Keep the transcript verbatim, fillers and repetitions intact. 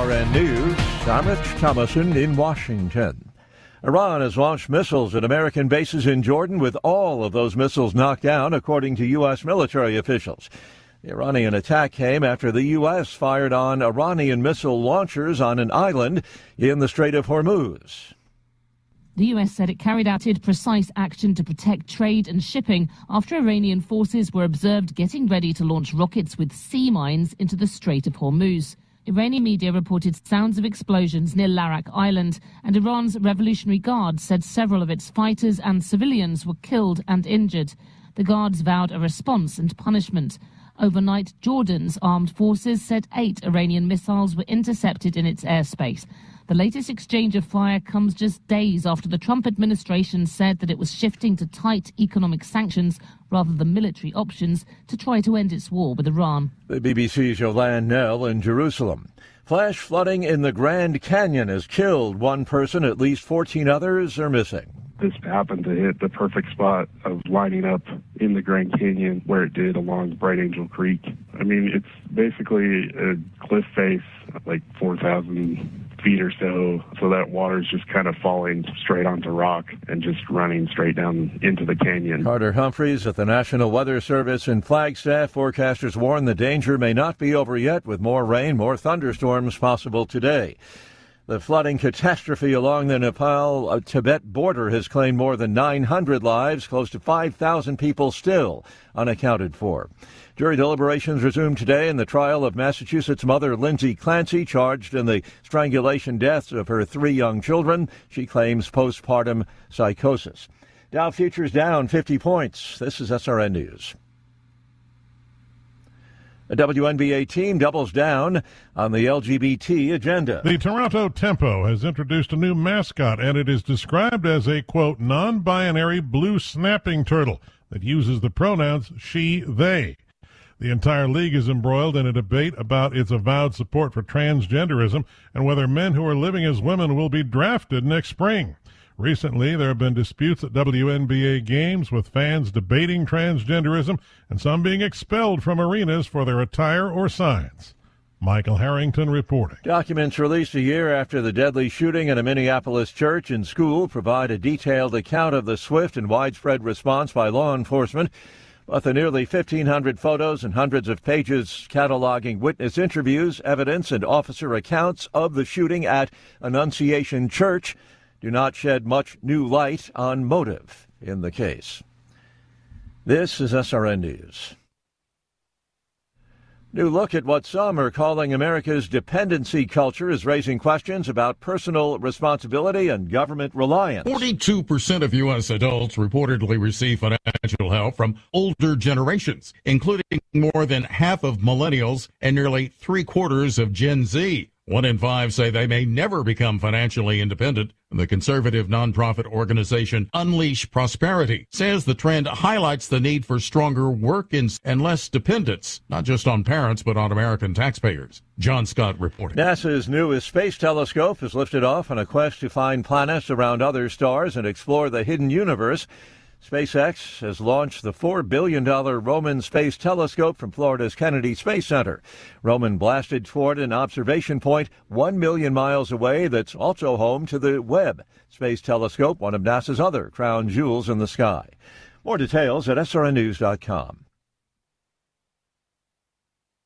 R N News, I'm Rich Thomason in Washington. Iran has launched missiles at American bases in Jordan, with all of those missiles knocked down, according to U S military officials. The Iranian attack came after the U S fired on Iranian missile launchers on an island in the Strait of Hormuz. The U S said it carried out its precise action to protect trade and shipping after Iranian forces were observed getting ready to launch rockets with sea mines into the Strait of Hormuz. Iranian media reported sounds of explosions near Larak Island, and Iran's Revolutionary Guard said several of its fighters and civilians were killed and injured. The guards vowed a response and punishment. Overnight, Jordan's armed forces said eight Iranian missiles were intercepted in its airspace. The latest exchange of fire comes just days after the Trump administration said that it was shifting to tight economic sanctions rather than military options to try to end its war with Iran. The B B C's Yolande Knell in Jerusalem. Flash flooding in the Grand Canyon has killed one person. At least fourteen others are missing. This happened to hit the perfect spot of lining up in the Grand Canyon where it did along Bright Angel Creek. I mean, it's basically a cliff face, like four thousand feet or so, so that water's just kind of falling straight onto rock and just running straight down into the canyon. Carter Humphreys at the National Weather Service in Flagstaff. Forecasters warn the danger may not be over yet, with more rain, more thunderstorms possible today. The flooding catastrophe along the Nepal-Tibet border has claimed more than nine hundred lives, close to five thousand people still unaccounted for. Jury deliberations resumed today in the trial of Massachusetts mother Lindsay Clancy, charged in the strangulation deaths of her three young children. She claims postpartum psychosis. Dow futures down fifty points. This is S R N News. A W N B A team doubles down on the L G B T agenda. The Toronto Tempo has introduced a new mascot, and it is described as a, quote, non-binary blue snapping turtle that uses the pronouns she, they. The entire league is embroiled in a debate about its avowed support for transgenderism and whether men who are living as women will be drafted next spring. Recently, there have been disputes at W N B A games, with fans debating transgenderism and some being expelled from arenas for their attire or signs. Michael Harrington reporting. Documents released a year after the deadly shooting at a Minneapolis church and school provide a detailed account of the swift and widespread response by law enforcement. But the nearly fifteen hundred photos and hundreds of pages cataloging witness interviews, evidence, and officer accounts of the shooting at Annunciation Church do not shed much new light on motive in the case. This is S R N News. New look at what some are calling America's dependency culture is raising questions about personal responsibility and government reliance. forty-two percent of U S adults reportedly receive financial help from older generations, including more than half of millennials and nearly three quarters of Gen Z. One in five say they may never become financially independent. The conservative nonprofit organization Unleash Prosperity says the trend highlights the need for stronger work and less dependence, not just on parents, but on American taxpayers. John Scott reporting. NASA's newest space telescope is lifted off on a quest to find planets around other stars and explore the hidden universe. SpaceX has launched the four billion dollars Roman Space Telescope from Florida's Kennedy Space Center. Roman blasted toward an observation point one million miles away that's also home to the Webb Space Telescope, one of NASA's other crown jewels in the sky. More details at S R N news dot com.